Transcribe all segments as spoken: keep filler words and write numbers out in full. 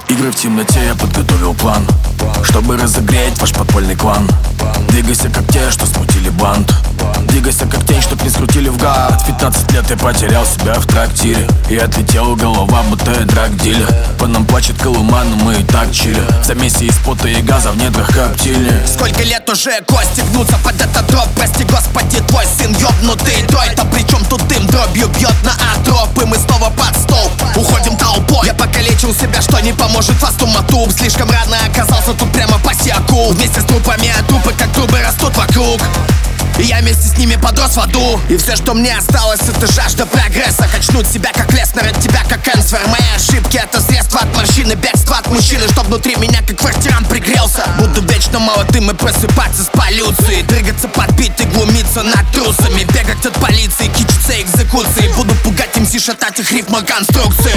Игры в темноте, я подготовил план, чтобы разогреть ваш подпольный клан. Двигайся как те, что смутили банд. Двигайся как тень, что прискрутили в гад. В пятнадцать лет я потерял себя в трактире и отлетела голова, будто я драг-дилер. По нам плачет Колыма, но мы и так чили. В замесе из пота и газа в недрах коптильни. Сколько лет уже кости гнутся под этот дроп. Прости господи, твой сын ёбнутый дрой-то. Причем тут дым дробью бьет на атропы. Мы снова под стол, уходим толпой. Я покалечил себя, что не поможет фасту матуб. Слишком рано оказался тут прямо по сяку. Вместе с трупами, а трупы как трубы растут вокруг. И я вместе с ними подрос в аду. И все, что мне осталось, это жажда прогресса. Качнуть себя как Леснер, от тебя как Энсвер. Мои ошибки — это средства от морщины, бегство от мужчины, чтоб внутри меня как квартирант пригрелся. Буду вечно молодым и просыпаться с полюцией. Дрыгаться под бит и глумиться над трусами. Бегать от полиции, кичиться экзекуции. Буду пугать МС, шатать их рифмоконструкции.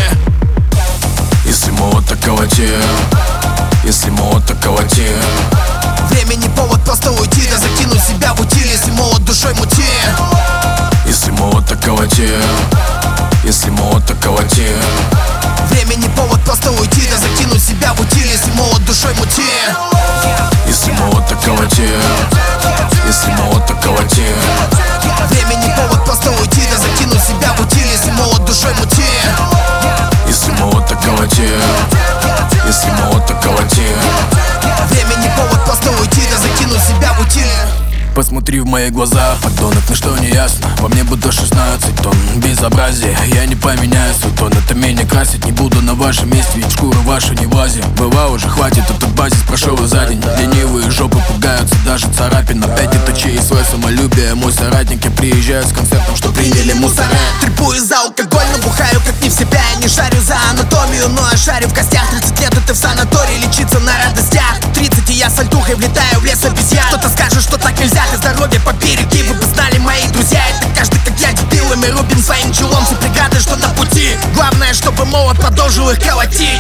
Если молот, так колоти. Если молот, так колоти. Времени повод просто уйти, да закинуть себя в утиль. Если молод душой мути. Если молот, так колоти. Если молот, так колоти. Времени повод просто уйти, да закинуть себя в утиль. Если молод душой мути. Если молот, так колоти. Если молот, так колоти. Времени повод просто уйти, да закинуть себя в утиль. Если молод душой мути. Если молот, так колоти. Если молот, так колоти. Времени повод просто уйти, да закинуть себя в утиль. Посмотри в мои глаза, подонок, ничто не ясно. Во мне будто шестнадцать тонн безобразия. Я не поменяю свой тон, это меня красить не буду на вашем месте, ведь шкура ваша не влазит. Была уже, хватит, этот базис прошел и за день. Ленивые жопы пугаются даже царапин. Опять это чей свое самолюбие, мой соратник. Я приезжаю с концертом, что приняли мусора. Трепую за алкоголь, но бухаю как не в себя. Я не шарю за анатомию, но я шарю в костях. Тридцать лет, и ты в санатории лечиться на радостях. Тридцать, и я с альтухой влетаю в лес обезьян. Кто-то скажет, что так нельзя, ты здоровье побереги. Вы бы знали, мои друзья, это каждый как я дебил. И мы рубим своим челом все преграды, что на пути. Главное, чтобы молот продолжил их колотить.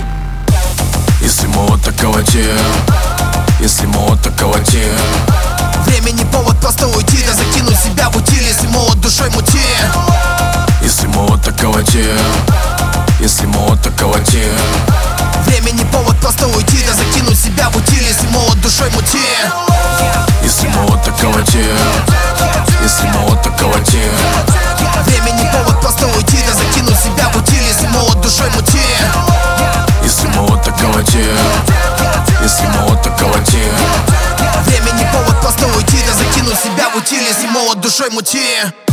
Если молот, так колоти. Если молот, так колоти. Времени повод просто уйти, да закинуть себя в утиль. Если молот душой мути. Если молот, так колоти. Если молот, так колоти. Времени повод просто уйти, да закинуть себя в утиль. Если молот душой мути. Если молот, так колоти. Если молот, так колоти. Времени повод просто уйти, да закинуть себя в утиль. Если молот душой мути. Если молот, так колоти. Если молот, так колоти. Времени повод просто уйти, да закинуть себя в утиль. Если молот душой мути.